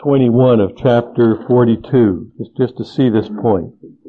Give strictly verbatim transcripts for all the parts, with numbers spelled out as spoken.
twenty-one of chapter forty-two, just, just to see this point.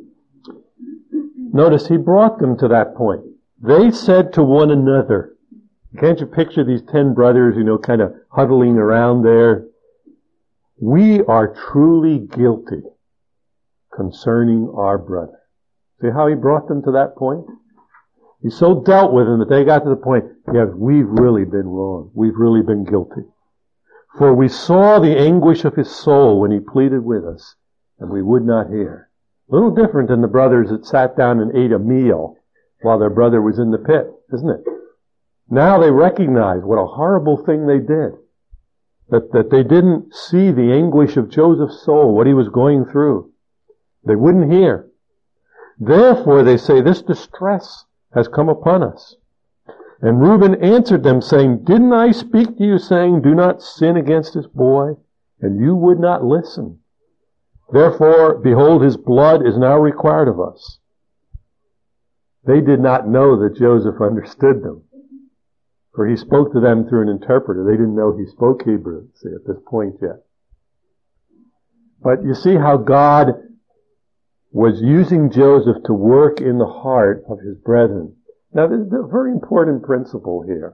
Notice he brought them to that point. They said to one another, can't you picture these ten brothers, you know, kind of huddling around there? We are truly guilty concerning our brother. See how he brought them to that point? He so dealt with them that they got to the point, yes, we've really been wrong. We've really been guilty. For we saw the anguish of his soul when he pleaded with us, and we would not hear. A little different than the brothers that sat down and ate a meal while their brother was in the pit, isn't it? Now they recognize what a horrible thing they did. That, that they didn't see the anguish of Joseph's soul, what he was going through. They wouldn't hear. Therefore, they say, this distress has come upon us. And Reuben answered them, saying, didn't I speak to you, saying, do not sin against this boy? And you would not listen. Therefore, behold, his blood is now required of us. They did not know that Joseph understood them. For he spoke to them through an interpreter. They didn't know he spoke Hebrew, see, at this point yet. But you see how God was using Joseph to work in the heart of his brethren. Now, this is a very important principle here.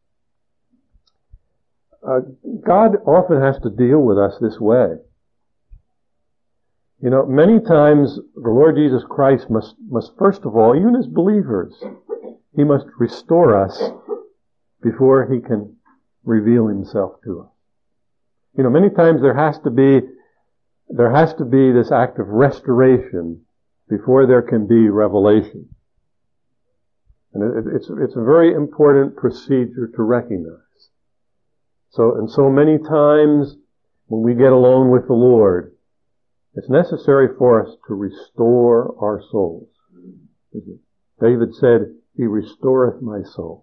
Uh, God often has to deal with us this way. You know, many times the Lord Jesus Christ must, must first of all, even as believers, He must restore us before He can reveal Himself to us. You know, many times there has to be, there has to be this act of restoration before there can be revelation. And it, it's, it's a very important procedure to recognize. So, and so many times when we get alone with the Lord, it's necessary for us to restore our souls. David said, He restoreth my soul.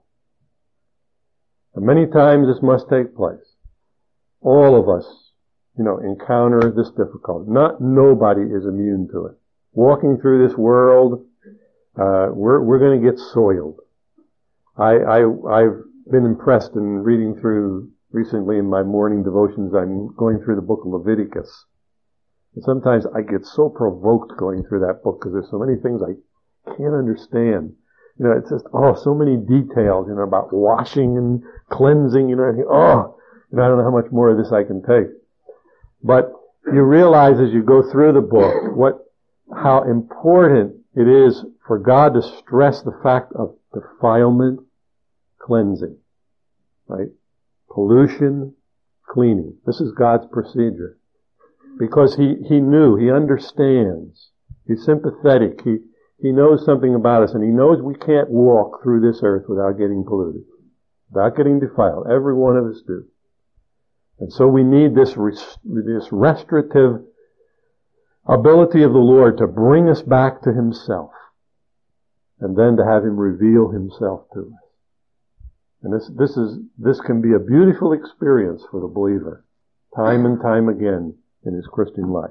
And many times this must take place. All of us, you know, encounter this difficulty. Not nobody is immune to it. Walking through this world, uh, we're, we're going to get soiled. I, I, I've been impressed in reading through recently in my morning devotions. I'm going through the book of Leviticus. And sometimes I get so provoked going through that book because there's so many things I can't understand. You know, it's just, oh, so many details, you know, about washing and cleansing, you know, and, oh, you know, I don't know how much more of this I can take. But you realize as you go through the book what, how important it is for God to stress the fact of defilement, cleansing, right? Pollution, cleaning. This is God's procedure. Because He, He knew, He understands, He's sympathetic, He, He knows something about us, and He knows we can't walk through this earth without getting polluted, without getting defiled. Every one of us do. And so we need this, res- this restorative ability of the Lord to bring us back to Himself, and then to have Him reveal Himself to us. And this, this is, this can be a beautiful experience for the believer, time and time again in his Christian life.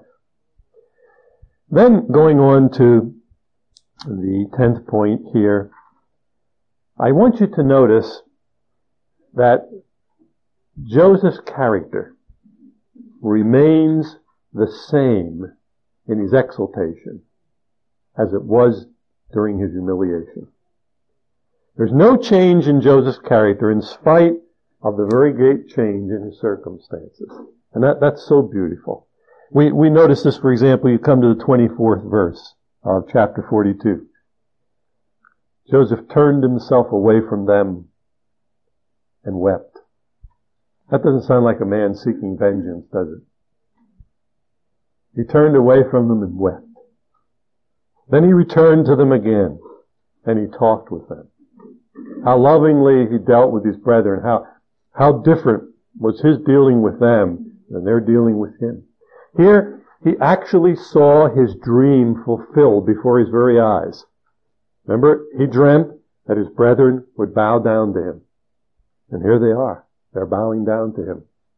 Then going on to the tenth point here, I want you to notice that Joseph's character remains the same in his exaltation as it was during his humiliation. There's no change in Joseph's character in spite of the very great change in his circumstances. And that, that's so beautiful. We, we notice this, for example, you come to the twenty-fourth verse of chapter forty-two. Joseph turned himself away from them and wept. That doesn't sound like a man seeking vengeance, does it? He turned away from them and wept. Then he returned to them again, and he talked with them. How lovingly he dealt with his brethren, how, how different was his dealing with them than their dealing with him. Here, he actually saw his dream fulfilled before his very eyes. Remember, he dreamt that his brethren would bow down to him. And here they are. They're bowing down to him.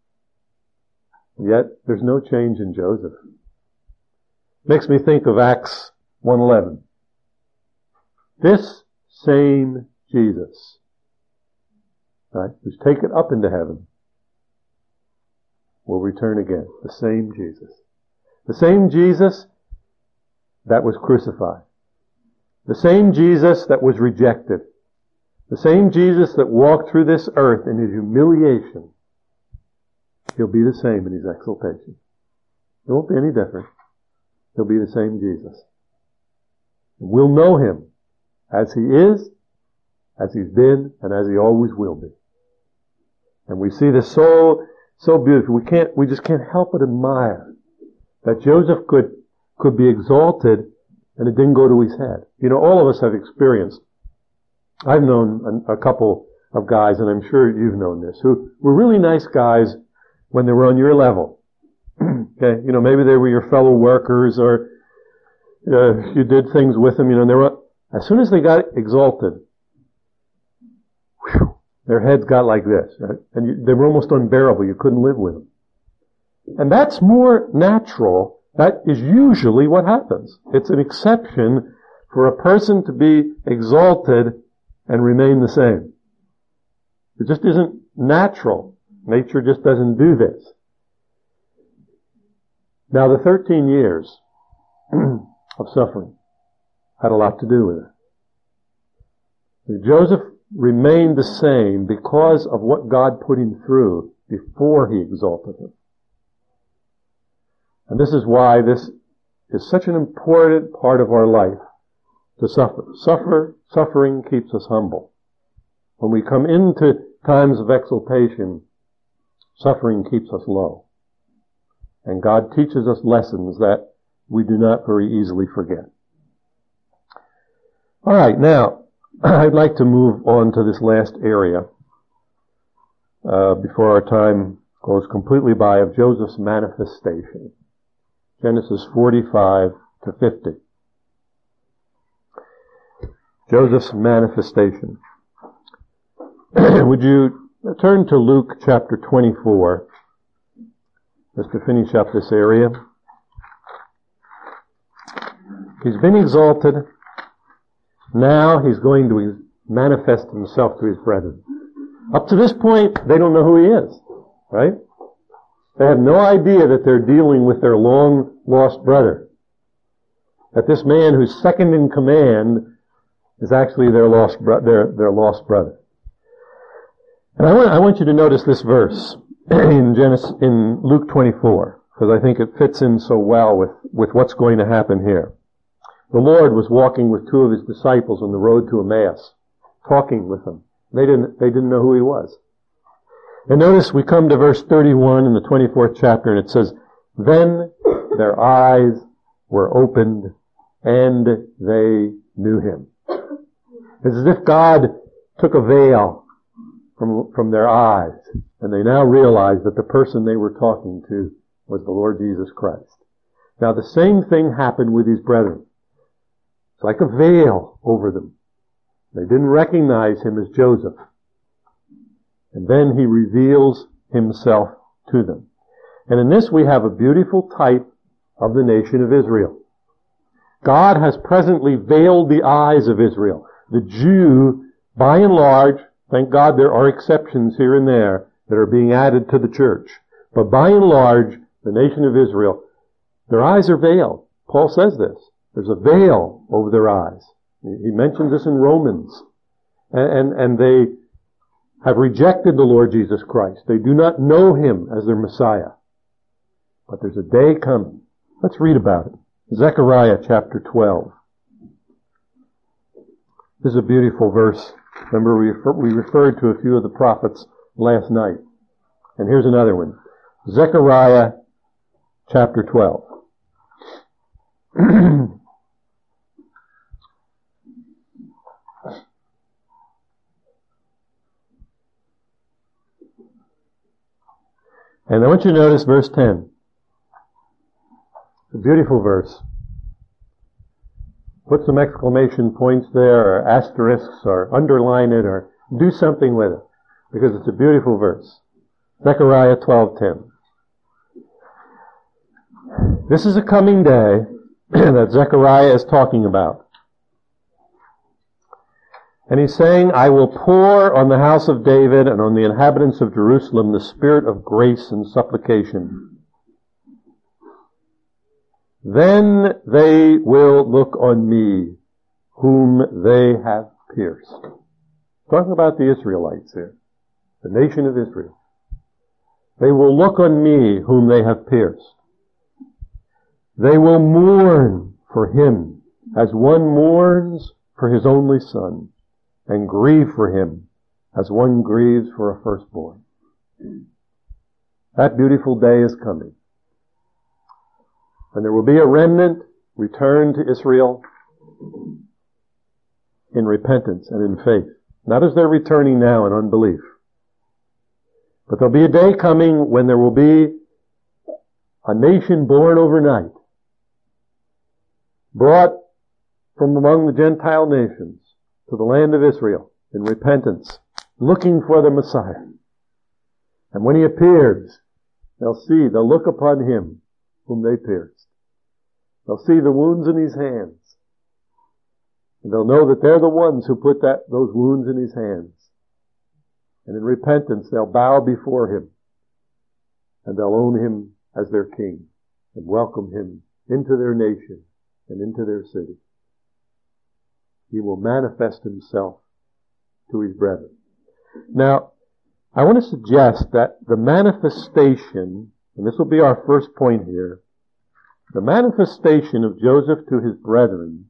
Yet, there's no change in Joseph. Makes me think of Acts one eleven. This same Jesus, right, who's taken up into heaven, will return again. The same Jesus. The same Jesus that was crucified. The same Jesus that was rejected. The same Jesus that walked through this earth in his humiliation. He'll be the same in his exaltation. It won't be any different. He'll be the same Jesus. We'll know him as he is, as he's been, and as he always will be. And we see this so, so beautiful. We can't, we just can't help but admire that Joseph could, could be exalted and it didn't go to his head. You know, all of us have experienced. I've known a, a couple of guys, and I'm sure you've known this, who were really nice guys when they were on your level. Okay, you know, maybe they were your fellow workers, or uh, you did things with them. You know, and they were. As soon as they got exalted, whew, their heads got like this, right? And you, they were almost unbearable. You couldn't live with them. And that's more natural. That is usually what happens. It's an exception for a person to be exalted and remain the same. It just isn't natural. Nature just doesn't do this. Now, the thirteen years of suffering had a lot to do with it. Joseph remained the same because of what God put him through before he exalted him. And this is why this is such an important part of our life, to suffer. Suffer, suffering keeps us humble. When we come into times of exaltation, suffering keeps us low. And God teaches us lessons that we do not very easily forget. All right, now, I'd like to move on to this last area uh, before our time goes completely by, of Joseph's manifestation. Genesis forty-five to fifty. Joseph's manifestation. Would you turn to Luke chapter twenty-four, just to finish up this area. He's been exalted. Now he's going to manifest himself to his brethren. Up to this point, they don't know who he is, right? They have no idea that they're dealing with their long-lost brother. That this man who's second in command is actually their lost, bro- their, their lost brother. And I want, I want you to notice this verse in Genesis, in Luke twenty-four, because I think it fits in so well with, with what's going to happen here. The Lord was walking with two of his disciples on the road to Emmaus, talking with them. They didn't, they didn't know who he was. And notice we come to verse thirty-one in the twenty-fourth chapter, and it says, "Then their eyes were opened, and they knew him." It's as if God took a veil from, from their eyes, and they now realized that the person they were talking to was the Lord Jesus Christ. Now the same thing happened with his brethren. It's like a veil over them. They didn't recognize him as Joseph. And then he reveals himself to them. And in this we have a beautiful type of the nation of Israel. God has presently veiled the eyes of Israel. The Jew, by and large, thank God there are exceptions here and there that are being added to the church. But by and large, the nation of Israel, their eyes are veiled. Paul says this. There's a veil over their eyes. He mentions this in Romans. And, and, and they have rejected the Lord Jesus Christ. They do not know him as their Messiah. But there's a day coming. Let's read about it. Zechariah chapter twelve. This is a beautiful verse. Remember, we, refer, we referred to a few of the prophets last night. And here's another one. Zechariah chapter twelve. And I want you to notice verse ten. It's a beautiful verse. Put some exclamation points there, or asterisks, or underline it, or do something with it, because it's a beautiful verse. Zechariah twelve ten. This is a coming day that Zechariah is talking about. And he's saying, I will pour on the house of David and on the inhabitants of Jerusalem the spirit of grace and supplication. Then they will look on me, whom they have pierced. Talking about the Israelites here, the nation of Israel. They will look on me, whom they have pierced. They will mourn for him as one mourns for his only son, and grieve for him as one grieves for a firstborn. That beautiful day is coming. And there will be a remnant returned to Israel in repentance and in faith. Not as they're returning now in unbelief. But there'll be a day coming when there will be a nation born overnight, brought from among the Gentile nations to the land of Israel in repentance, looking for the Messiah. And when he appears, they'll see, they'll look upon him whom they pierced. They'll see the wounds in his hands. And they'll know that they're the ones who put that, those wounds in his hands. And in repentance, they'll bow before him. And they'll own him as their king and welcome him into their nation and into their city. He will manifest himself to his brethren. Now, I want to suggest that the manifestation, and this will be our first point here, the manifestation of Joseph to his brethren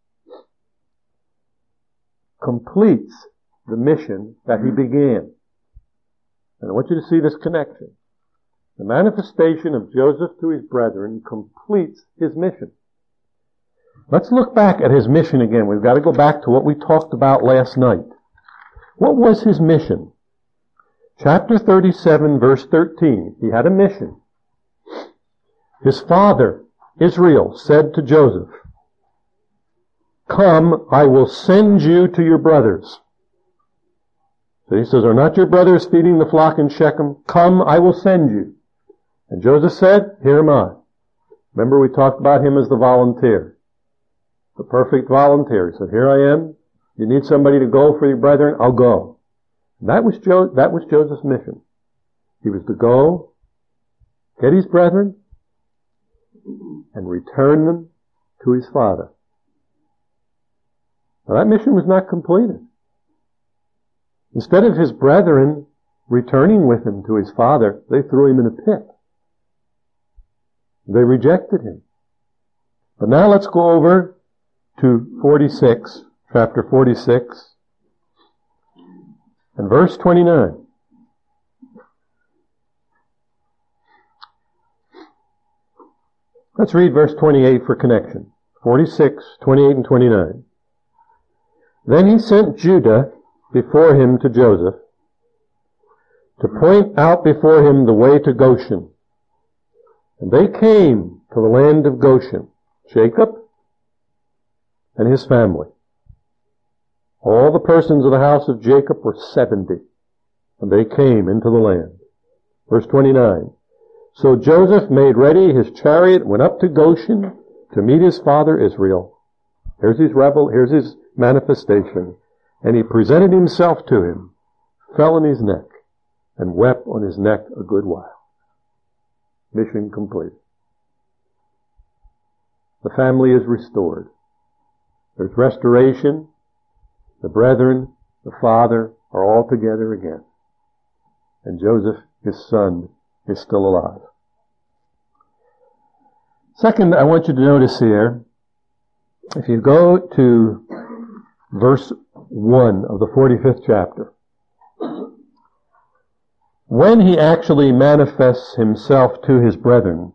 completes the mission that he began. And I want you to see this connection. The manifestation of Joseph to his brethren completes his mission. Let's look back at his mission again. We've got to go back to what we talked about last night. What was his mission? Chapter thirty-seven, verse thirteen. He had a mission. His father, Israel, said to Joseph, "Come, I will send you to your brothers." So he says, "Are not your brothers feeding the flock in Shechem? Come, I will send you." And Joseph said, "Here am I." Remember, we talked about him as the volunteer. The perfect volunteer. He said, "Here I am. You need somebody to go for your brethren? I'll go." And that was Jo- that was Joseph's mission. He was to go, get his brethren, and return them to his father. Now that mission was not completed. Instead of his brethren returning with him to his father, they threw him in a pit. They rejected him. But now let's go over to forty-six, chapter forty-six, and verse twenty-nine. Let's read verse twenty-eight for connection. forty-six, twenty-eight and twenty-nine. Then he sent Judah before him to Joseph to point out before him the way to Goshen. And they came to the land of Goshen, Jacob and his family. All the persons of the house of Jacob were seventy, and they came into the land. Verse twenty-nine. So Joseph made ready his chariot, went up to Goshen to meet his father Israel. Here's his rebel, here's his manifestation. And he presented himself to him, fell on his neck, and wept on his neck a good while. Mission complete. The family is restored. There's restoration. The brethren, the father, are all together again. And Joseph, his son, is still alive. Second, I want you to notice here, if you go to verse one of the forty-fifth chapter, when he actually manifests himself to his brethren,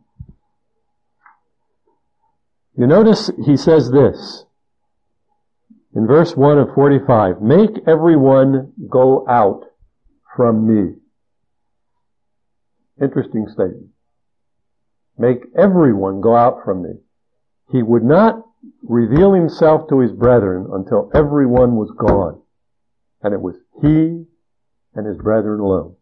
you notice he says this, in verse one of forty-five, "Make everyone go out from me." Interesting statement. Make everyone go out from me. He would not reveal himself to his brethren until everyone was gone. And it was he and his brethren alone.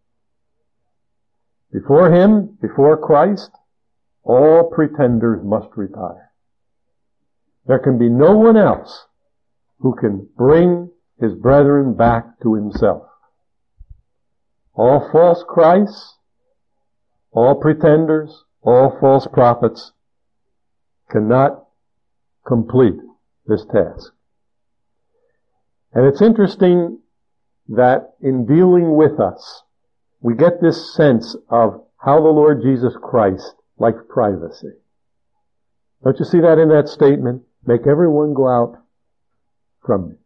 Before him, before Christ, all pretenders must retire. There can be no one else who can bring his brethren back to himself. All false Christs, all pretenders, all false prophets cannot complete this task. And it's interesting that in dealing with us, we get this sense of how the Lord Jesus Christ likes privacy. Don't you see that in that statement? Make everyone go out from me.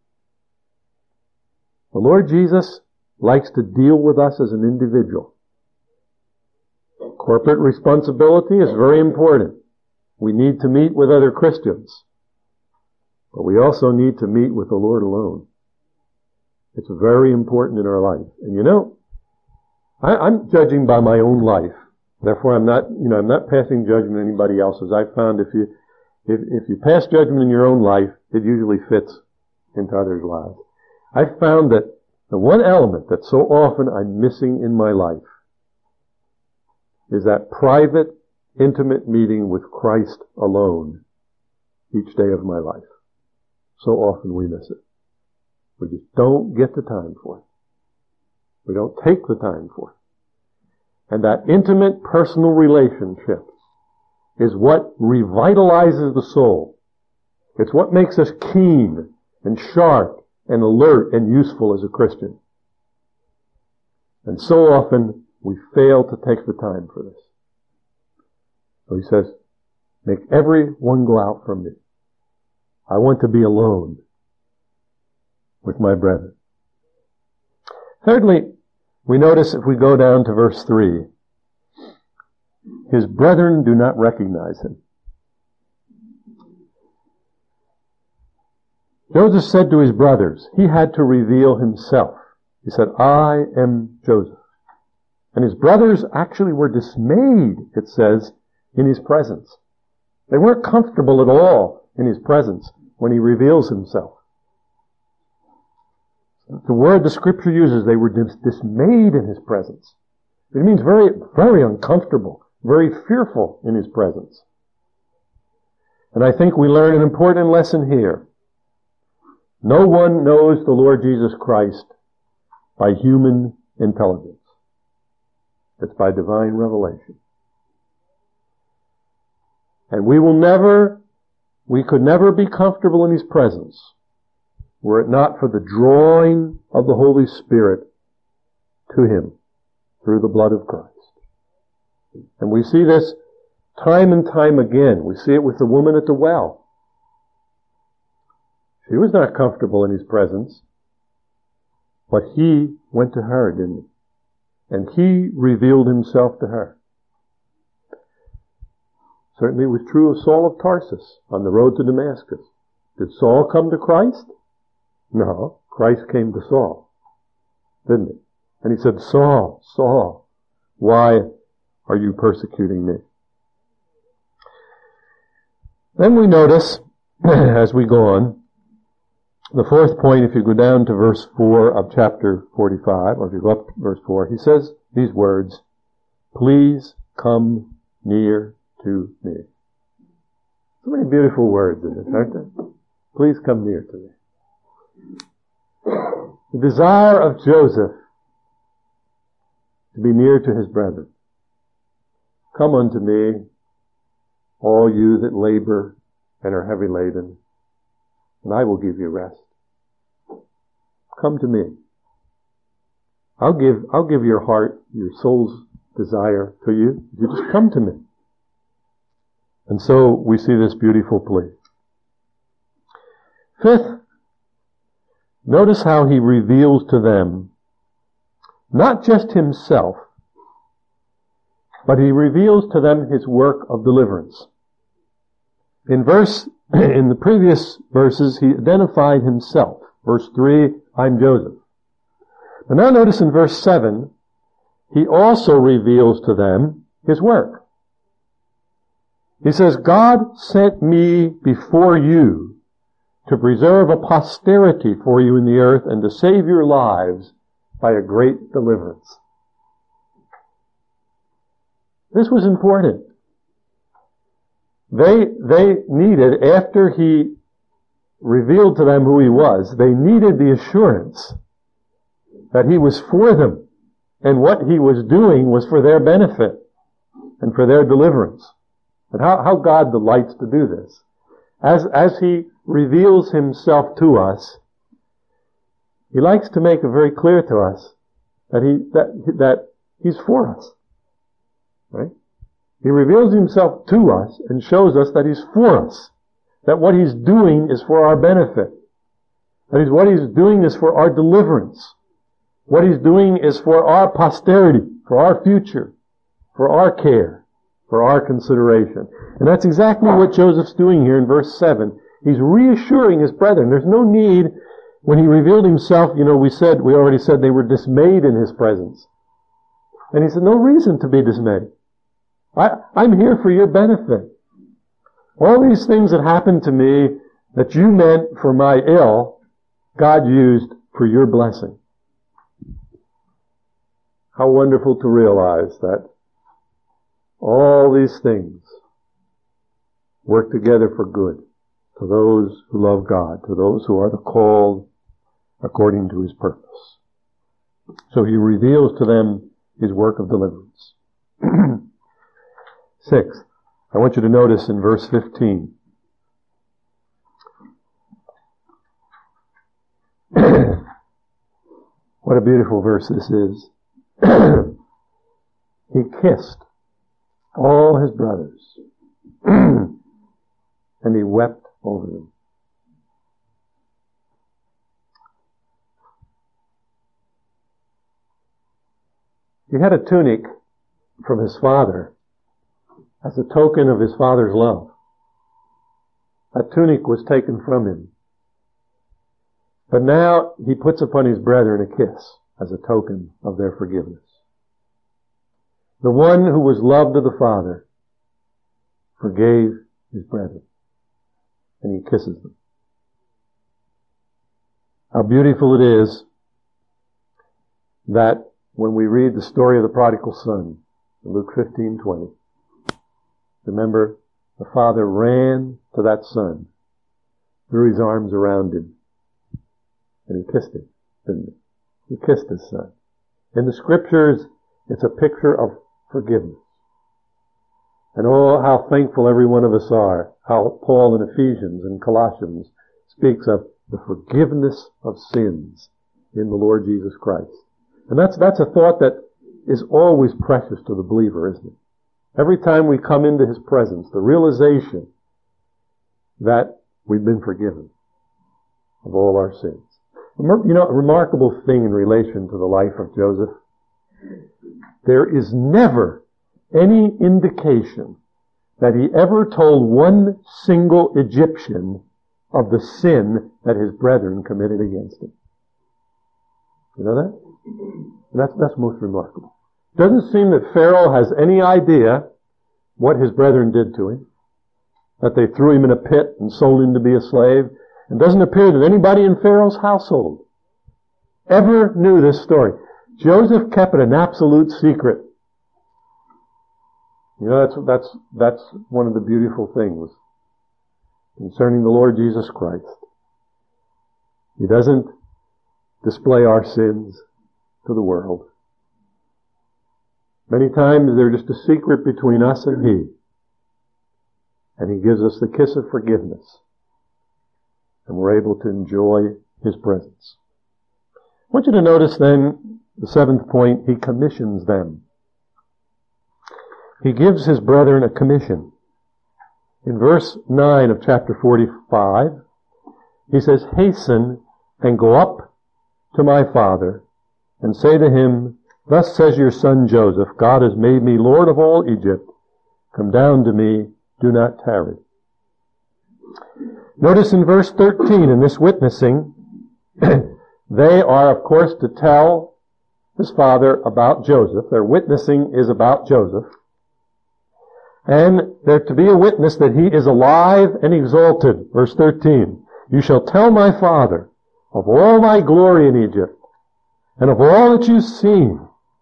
The Lord Jesus likes to deal with us as an individual. Corporate responsibility is very important. We need to meet with other Christians. But we also need to meet with the Lord alone. It's very important in our life. And you know, I, I'm judging by my own life. Therefore, I'm not, you know, I'm not passing judgment on anybody else's. I've found if you, if, if you pass judgment in your own life, it usually fits into others' lives. I've found that the one element that so often I'm missing in my life is that private, intimate meeting with Christ alone each day of my life. So often we miss it. We just don't get the time for it. We don't take the time for it. And that intimate personal relationship is what revitalizes the soul. It's what makes us keen and sharp and alert and useful as a Christian. And so often we fail to take the time for this. So he says, make everyone go out from me. I want to be alone with my brethren. Thirdly, we notice if we go down to verse three, his brethren do not recognize him. Joseph said to his brothers, he had to reveal himself. He said, I am Joseph. And his brothers actually were dismayed, it says, in his presence. They weren't comfortable at all in his presence when he reveals himself. The word the scripture uses, they were dis- dismayed in his presence. It means very, very uncomfortable, very fearful in his presence. And I think we learn an important lesson here. No one knows the Lord Jesus Christ by human intelligence. It's by divine revelation. And we will never, we could never be comfortable in his presence were it not for the drawing of the Holy Spirit to him through the blood of Christ. And we see this time and time again. We see it with the woman at the well. She was not comfortable in his presence, but he went to her, didn't he? And he revealed himself to her. Certainly it was true of Saul of Tarsus on the road to Damascus. Did Saul come to Christ? No, Christ came to Saul, didn't he? And he said, Saul, Saul, why are you persecuting me? Then we notice, as we go on, the fourth point, if you go down to verse four of chapter forty-five, or if you go up to verse four, he says these words, please come near to me. So many beautiful words in this, aren't there? Please come near to me. The desire of Joseph to be near to his brethren. Come unto me, all you that labor and are heavy laden, and I will give you rest. Come to me. I'll give, I'll give your heart, your soul's desire to you. You just come to me. And so we see this beautiful plea. Fifth, notice how he reveals to them not just himself, but he reveals to them his work of deliverance. In verse, in the previous verses, he identified himself. Verse three, I'm Joseph. But now notice in verse seven, he also reveals to them his work. He says, God sent me before you to preserve a posterity for you in the earth and to save your lives by a great deliverance. This was important. They, they needed, after he revealed to them who he was, they needed the assurance that he was for them, and what he was doing was for their benefit and for their deliverance. And how, how God delights to do this. As, as he reveals himself to us, he likes to make it very clear to us that he, that, that he's for us. Right? He reveals himself to us and shows us that he's for us. That what he's doing is for our benefit. That is, what he's doing is for our deliverance. What he's doing is for our posterity, for our future, for our care, for our consideration. And that's exactly what Joseph's doing here in verse seven. He's reassuring his brethren. There's no need, when he revealed himself, you know, we said, we already said they were dismayed in his presence. And he said, no reason to be dismayed. I, I'm here for your benefit. All these things that happened to me that you meant for my ill, God used for your blessing. How wonderful to realize that all these things work together for good to those who love God, to those who are the called according to his purpose. So he reveals to them his work of deliverance. Sixth, I want you to notice in verse fifteen. What a beautiful verse this is. He kissed all his brothers, and he wept over them. He had a tunic from his father as a token of his father's love. That tunic was taken from him. But now he puts upon his brethren a kiss as a token of their forgiveness. The one who was loved of the Father forgave his brethren, and he kisses them. How beautiful it is that when we read the story of the prodigal son, in Luke fifteen twenty, remember, the father ran to that son, threw his arms around him, and he kissed him, didn't he? He kissed his son. In the scriptures, it's a picture of forgiveness. And oh, how thankful every one of us are, how Paul in Ephesians and Colossians speaks of the forgiveness of sins in the Lord Jesus Christ. And that's, that's a thought that is always precious to the believer, isn't it? Every time we come into his presence, the realization that we've been forgiven of all our sins. You know, a remarkable thing in relation to the life of Joseph, there is never any indication that he ever told one single Egyptian of the sin that his brethren committed against him. You know that? That's, that's most remarkable. It doesn't seem that Pharaoh has any idea what his brethren did to him, that they threw him in a pit and sold him to be a slave. It doesn't appear that anybody in Pharaoh's household ever knew this story. Joseph kept it an absolute secret. You know, that's, that's, that's one of the beautiful things concerning the Lord Jesus Christ. He doesn't display our sins to the world. Many times they're just a secret between us and He. And He gives us the kiss of forgiveness. And we're able to enjoy His presence. I want you to notice then, the seventh point, He commissions them. He gives His brethren a commission. In verse nine of chapter forty-five, He says, "Hasten and go up to my father, and say to him, Thus says your son Joseph, God has made me Lord of all Egypt. Come down to me, do not tarry." Notice in verse thirteen, in this witnessing, they are, of course, to tell his father about Joseph. Their witnessing is about Joseph. And they're to be a witness that he is alive and exalted. Verse thirteen, "You shall tell my father of all my glory in Egypt, and of all that you've seen.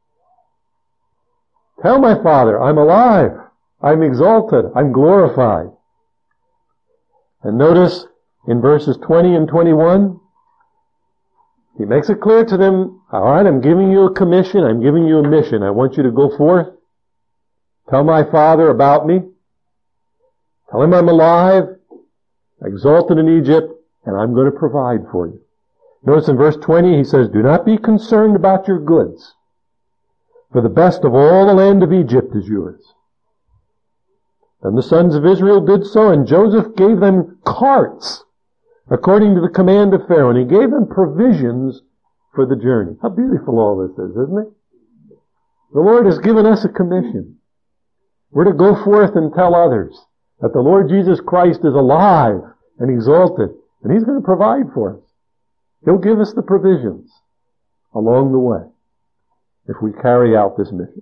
Tell my father, I'm alive, I'm exalted, I'm glorified." And notice in verses twenty and twenty-one, he makes it clear to them, all right, I'm giving you a commission, I'm giving you a mission. I want you to go forth, tell my Father about me, tell him I'm alive, exalted in Egypt, and I'm going to provide for you. Notice in verse twenty, he says, do not be concerned about your goods, for the best of all the land of Egypt is yours. And the sons of Israel did so, and Joseph gave them carts, according to the command of Pharaoh, and he gave them provisions for the journey. How beautiful all this is, isn't it? The Lord has given us a commission. We're to go forth and tell others that the Lord Jesus Christ is alive and exalted, and he's going to provide for us. He'll give us the provisions along the way if we carry out this mission.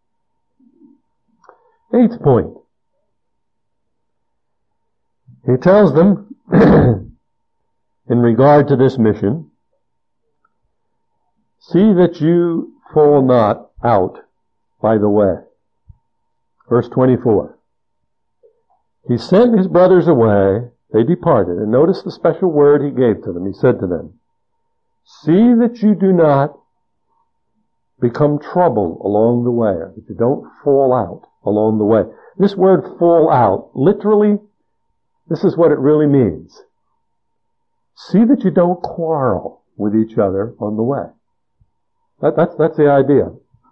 Eighth point. He tells them, in regard to this mission, see that you fall not out by the way. Verse twenty-four. He sent his brothers away, they departed, and notice the special word he gave to them. He said to them, see that you do not become troubled along the way, that you don't fall out along the way. This word fall out, literally, this is what it really means. See that you don't quarrel with each other on the way. That, that's, that's the idea.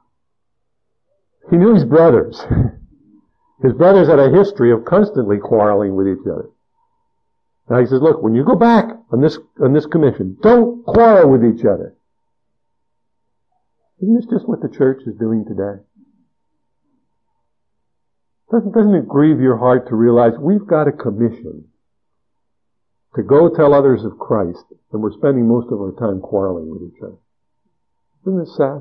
He knew his brothers. His brothers had a history of constantly quarreling with each other. Now he says, look, when you go back on this, on this commission, don't quarrel with each other. Isn't this just what the church is doing today? Doesn't, doesn't it grieve your heart to realize we've got a commission to go tell others of Christ, and we're spending most of our time quarreling with each other? Isn't this sad?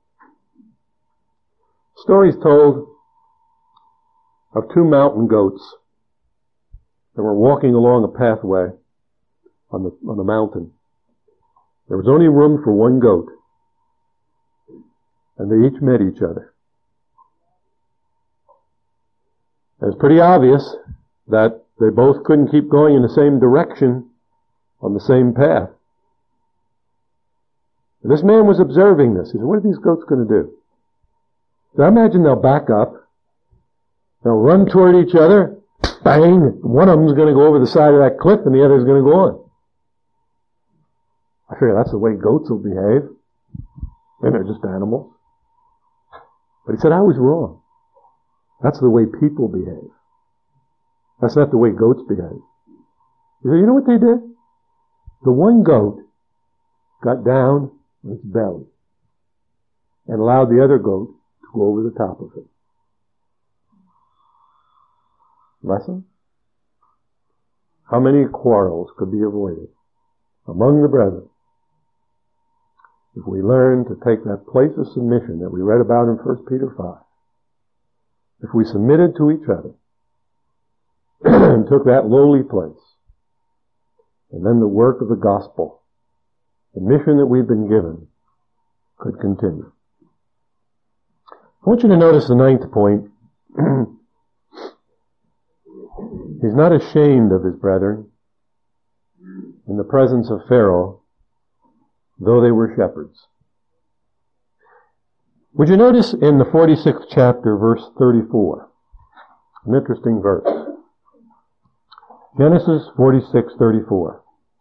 Stories told of two mountain goats that were walking along a pathway on the, on the mountain. There was only room for one goat, and they each met each other. It was pretty obvious that they both couldn't keep going in the same direction on the same path. And this man was observing this. He said, what are these goats going to do? So I imagine they'll back up, they'll run toward each other, bang, one of them's going to go over the side of that cliff and the other's going to go on. I figure that's the way goats will behave. And they're just animals. But he said, I was wrong. That's the way people behave. That's not the way goats behave. He said, you know what they did? The one goat got down on its belly and allowed the other goat to go over the top of it. Lesson? How many quarrels could be avoided among the brethren if we learn to take that place of submission that we read about in First Peter five? If we submitted to each other and took that lowly place, and then the work of the gospel, the mission that we've been given, could continue. I want you to notice the ninth point. He's not ashamed of his brethren in the presence of Pharaoh, though they were shepherds. Would you notice in the forty-sixth chapter, verse thirty-four, an interesting verse. Genesis forty-six thirty-four.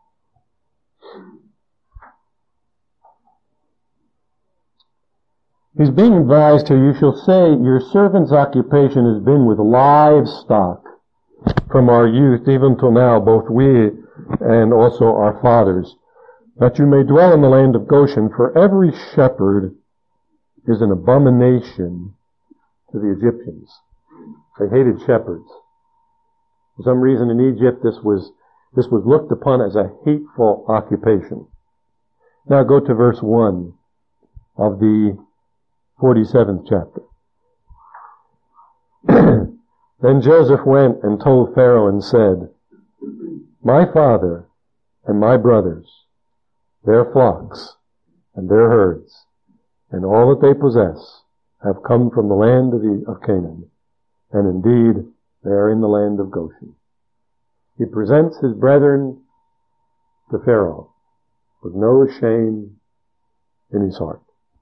He's being advised here, you shall say, your servant's occupation has been with livestock from our youth even till now, both we and also our fathers, that you may dwell in the land of Goshen, for every shepherd is an abomination to the Egyptians. They hated shepherds. For some reason in Egypt this was, this was looked upon as a hateful occupation. Now go to verse one of the forty-seventh chapter. Then Joseph went and told Pharaoh and said, my father and my brothers, their flocks and their herds, and all that they possess, have come from the land of, the, of Canaan, and indeed they are in the land of Goshen. He presents his brethren to Pharaoh with no shame in his heart.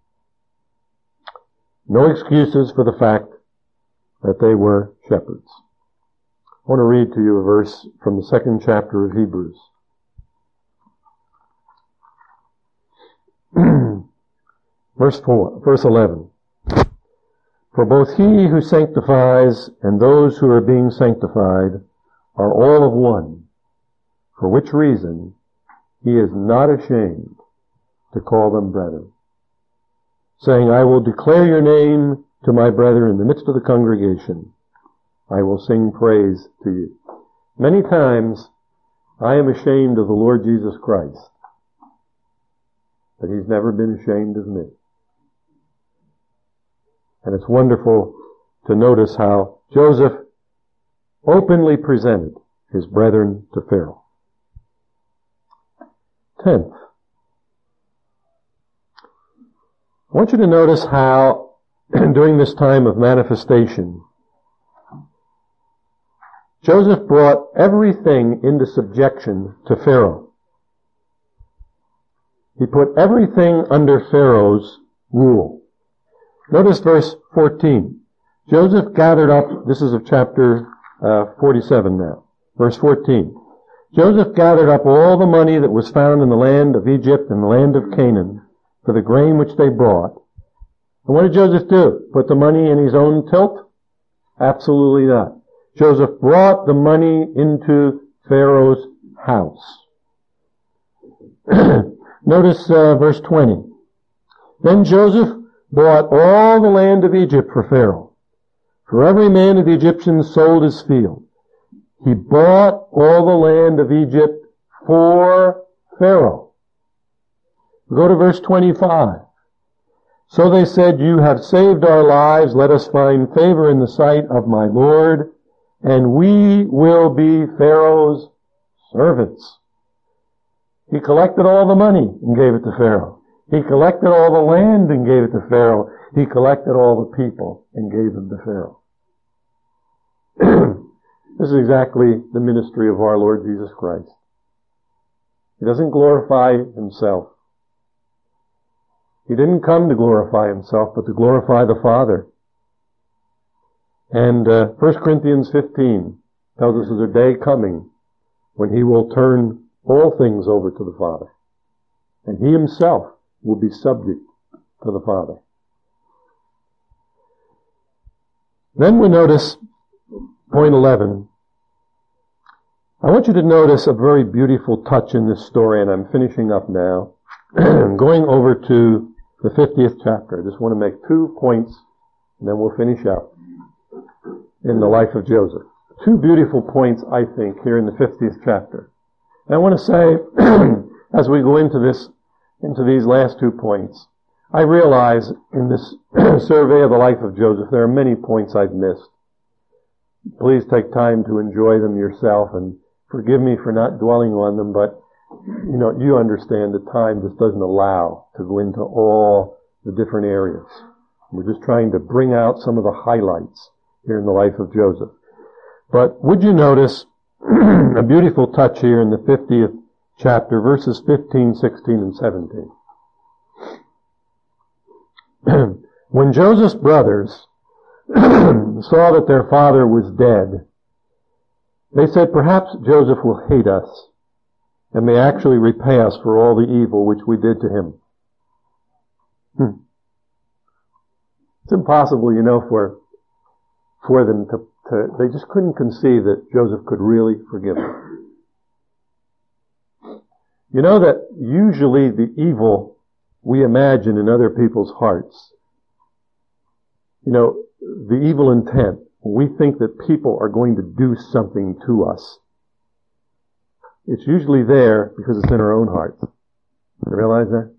No excuses for the fact that they were shepherds. I want to read to you a verse from the second chapter of Hebrews. Verse four, verse eleven. For both he who sanctifies and those who are being sanctified are all of one, for which reason he is not ashamed to call them brethren, saying, I will declare your name to my brethren in the midst of the congregation. I will sing praise to you. Many times I am ashamed of the Lord Jesus Christ, but he's never been ashamed of me. And it's wonderful to notice how Joseph openly presented his brethren to Pharaoh. Tenth, I want you to notice how during this time of manifestation, Joseph brought everything into subjection to Pharaoh. He put everything under Pharaoh's rule. Notice verse fourteen. Joseph gathered up, this is of chapter uh, forty-seven now, verse fourteen. Joseph gathered up all the money that was found in the land of Egypt and the land of Canaan for the grain which they brought. And what did Joseph do? Put the money in his own tilt? Absolutely not. Joseph brought the money into Pharaoh's house. Notice uh, verse twenty. Then Joseph bought all the land of Egypt for Pharaoh. For every man of the Egyptians sold his field. He bought all the land of Egypt for Pharaoh. Go to verse twenty-five. So they said, you have saved our lives. Let us find favor in the sight of my Lord, and we will be Pharaoh's servants. He collected all the money and gave it to Pharaoh. He collected all the land and gave it to Pharaoh. He collected all the people and gave them to Pharaoh. This is exactly the ministry of our Lord Jesus Christ. He doesn't glorify himself. He didn't come to glorify himself, but to glorify the Father. And uh, First Corinthians fifteen tells us there's a day coming when he will turn all things over to the Father. And he himself will be subject to the Father. Then we notice point eleven. I want you to notice a very beautiful touch in this story, and I'm finishing up now. I'm going over to the fiftieth chapter. I just want to make two points, and then we'll finish up in the life of Joseph. Two beautiful points, I think, here in the fiftieth chapter. And I want to say, as we go into this, into these last two points, I realize in this survey of the life of Joseph, there are many points I've missed. Please take time to enjoy them yourself, and forgive me for not dwelling on them, but you know, you understand that time just doesn't allow to go into all the different areas. We're just trying to bring out some of the highlights here in the life of Joseph. But would you notice a beautiful touch here in the fiftieth chapter, verses fifteen, sixteen, and seventeen. When Joseph's brothers saw that their father was dead, they said, perhaps Joseph will hate us and may actually repay us for all the evil which we did to him. Hmm. It's impossible, you know, for for them to, to, they just couldn't conceive that Joseph could really forgive them. You know that usually the evil we imagine in other people's hearts, you know, the evil intent, we think that people are going to do something to us. It's usually there because it's in our own hearts. You realize that?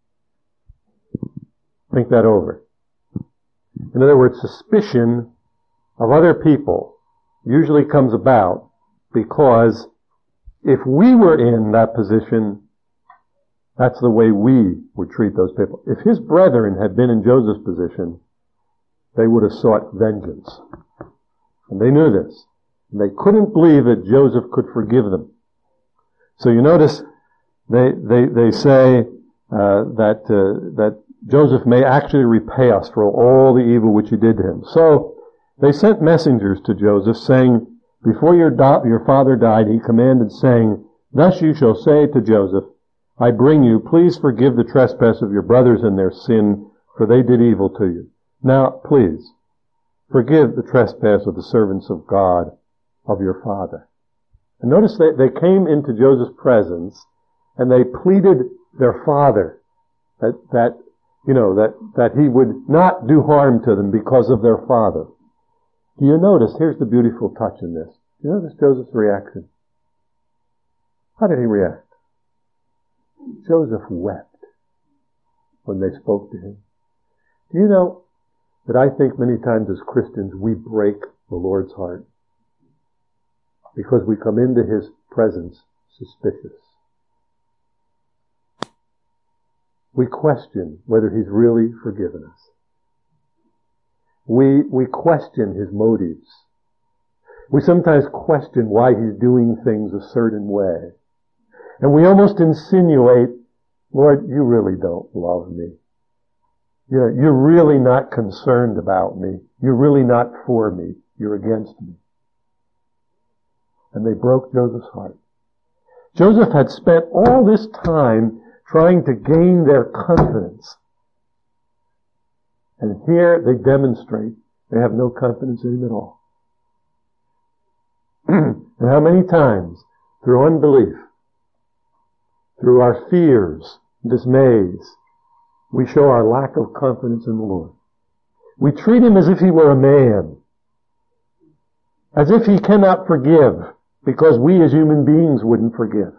Think that over. In other words, suspicion of other people usually comes about because if we were in that position, that's the way we would treat those people. If his brethren had been in Joseph's position, they would have sought vengeance. And they knew this. And they couldn't believe that Joseph could forgive them. So you notice They, they, they say, uh, that, uh, that Joseph may actually repay us for all the evil which he did to him. So, they sent messengers to Joseph saying, before your, do- your father died, he commanded saying, thus you shall say to Joseph, I bring you, please forgive the trespass of your brothers and their sin, for they did evil to you. Now, please, forgive the trespass of the servants of God, of your father. And notice that they came into Joseph's presence, and they pleaded their father that, that, you know, that, that he would not do harm to them because of their father. Do you notice, here's the beautiful touch in this. Do you notice Joseph's reaction? How did he react? Joseph wept when they spoke to him. Do you know that I think many times as Christians we break the Lord's heart because we come into his presence suspicious. We question whether he's really forgiven us. We, we question his motives. We sometimes question why he's doing things a certain way. And we almost insinuate, Lord, you really don't love me. You're, you're really not concerned about me. You're really not for me. You're against me. And they broke Joseph's heart. Joseph had spent all this time trying to gain their confidence. And here they demonstrate they have no confidence in him at all. And how many times, through unbelief, through our fears, dismays, we show our lack of confidence in the Lord. We treat him as if he were a man, as if he cannot forgive, because we as human beings wouldn't forgive.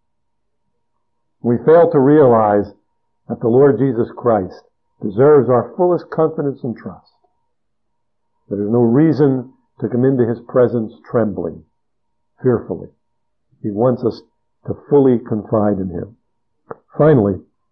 We fail to realize that the Lord Jesus Christ deserves our fullest confidence and trust. There is no reason to come into his presence trembling, fearfully. He wants us to fully confide in him. Finally,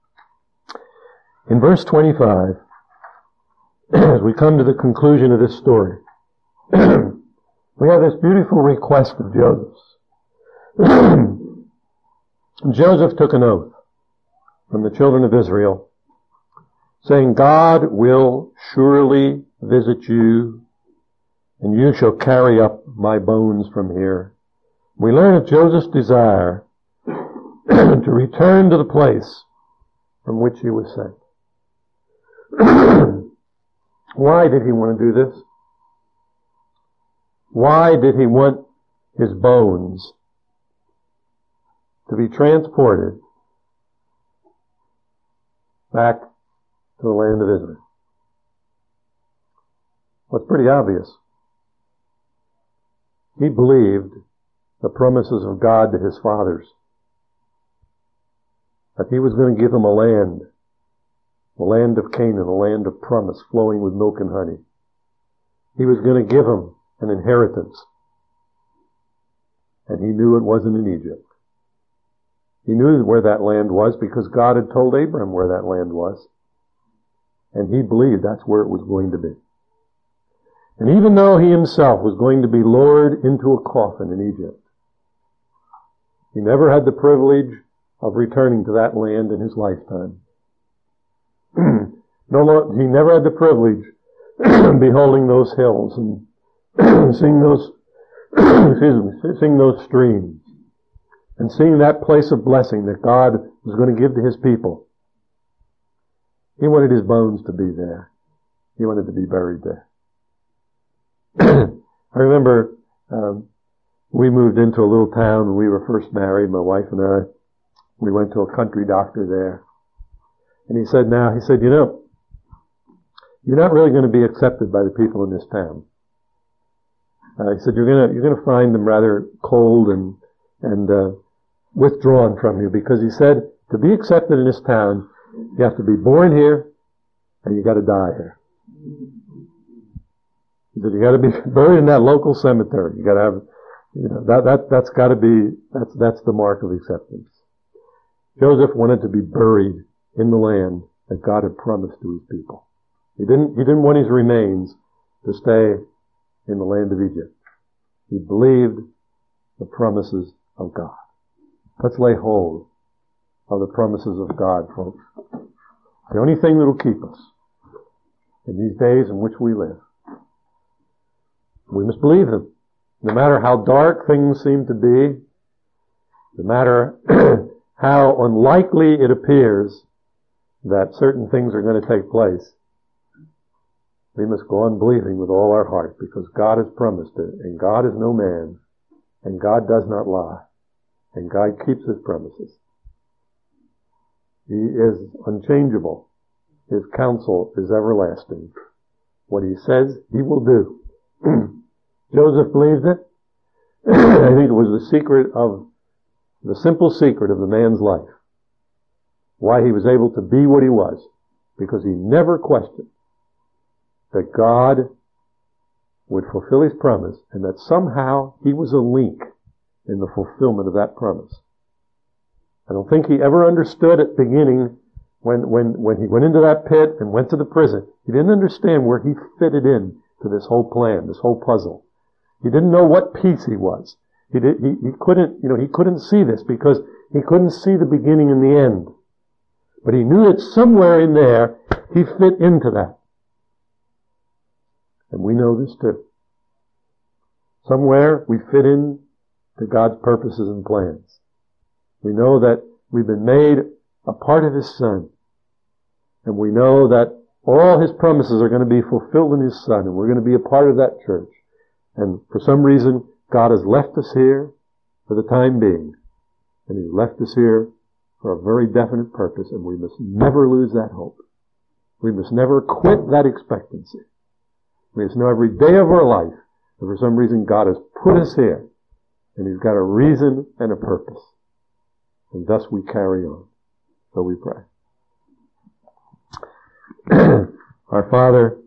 in verse twenty-five, as we come to the conclusion of this story, we have this beautiful request of Joseph's. Joseph took an oath from the children of Israel, saying, God will surely visit you, and you shall carry up my bones from here. We learn of Joseph's desire to return to the place from which he was sent. Why did he want to do this? Why did he want his bones to be transported back to the land of Israel? Well, it's pretty obvious. He believed the promises of God to his fathers, that he was going to give them a land, the land of Canaan, a land of promise flowing with milk and honey. He was going to give them an inheritance. And he knew it wasn't in Egypt. He knew where that land was because God had told Abraham where that land was. And he believed that's where it was going to be. And even though he himself was going to be lowered into a coffin in Egypt, he never had the privilege of returning to that land in his lifetime. no, he never had the privilege of beholding those hills and seeing those, excuse me, seeing those streams and seeing that place of blessing that God was going to give to his people. He wanted his bones to be there. He wanted to be buried there. I remember um, we moved into a little town when we were first married, my wife and I. We went to a country doctor there. And he said, now, he said, you know, you're not really going to be accepted by the people in this town. Uh, he said, you're going to, you're going to find them rather cold and, and, uh, withdrawn from you, because he said, to be accepted in this town, you have to be born here and you got to die here. He said, you got to be buried in that local cemetery. You got to have, you know, that, that, that's got to be, that's, that's the mark of acceptance. Joseph wanted to be buried in the land that God had promised to his people. He didn't, he didn't want his remains to stay in the land of Egypt. He believed the promises of God. Let's lay hold of the promises of God, folks. The only thing that will keep us in these days in which we live. We must believe them. No matter how dark things seem to be, no matter how unlikely it appears that certain things are going to take place, we must go on believing with all our heart, because God has promised it, and God is no man, and God does not lie, and God keeps His promises. He is unchangeable. His counsel is everlasting. What He says, He will do. Joseph believed it. I think it was the secret of, the simple secret of the man's life. Why he was able to be what he was. Because he never questioned that God would fulfill His promise, and that somehow he was a link in the fulfillment of that promise. I don't think he ever understood at the beginning, when, when, when he went into that pit and went to the prison, he didn't understand where he fitted in to this whole plan, this whole puzzle. He didn't know what piece he was. He did, he, he couldn't, you know, he couldn't see this because he couldn't see the beginning and the end. But he knew that somewhere in there, he fit into that. And we know this too. Somewhere we fit in to God's purposes and plans. We know that we've been made a part of His Son. And we know that all His promises are going to be fulfilled in His Son, and we're going to be a part of that church. And for some reason, God has left us here for the time being. And He's left us here for a very definite purpose, and we must never lose that hope. We must never quit that expectancy. We must know every day of our life that for some reason God has put us here, and He's got a reason and a purpose. And thus we carry on. So we pray. Our Father,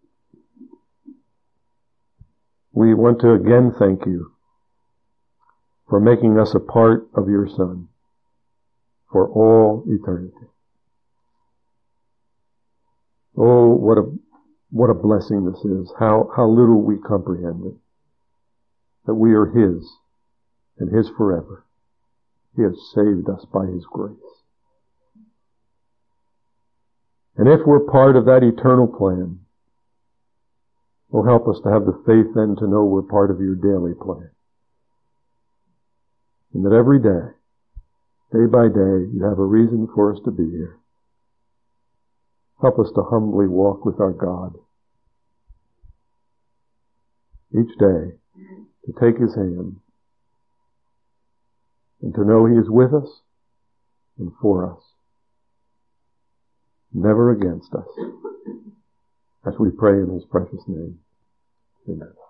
we want to again thank You for making us a part of Your Son for all eternity. Oh, what a what a blessing this is. How how little we comprehend it. That we are His and His forever. He has saved us by His grace. And if we're part of that eternal plan, will help us to have the faith then to know we're part of Your daily plan. And that every day, day by day, You have a reason for us to be here. Help us to humbly walk with our God. Each day, to take His hand, and to know He is with us and for us, never against us, as we pray in His precious name. Amen.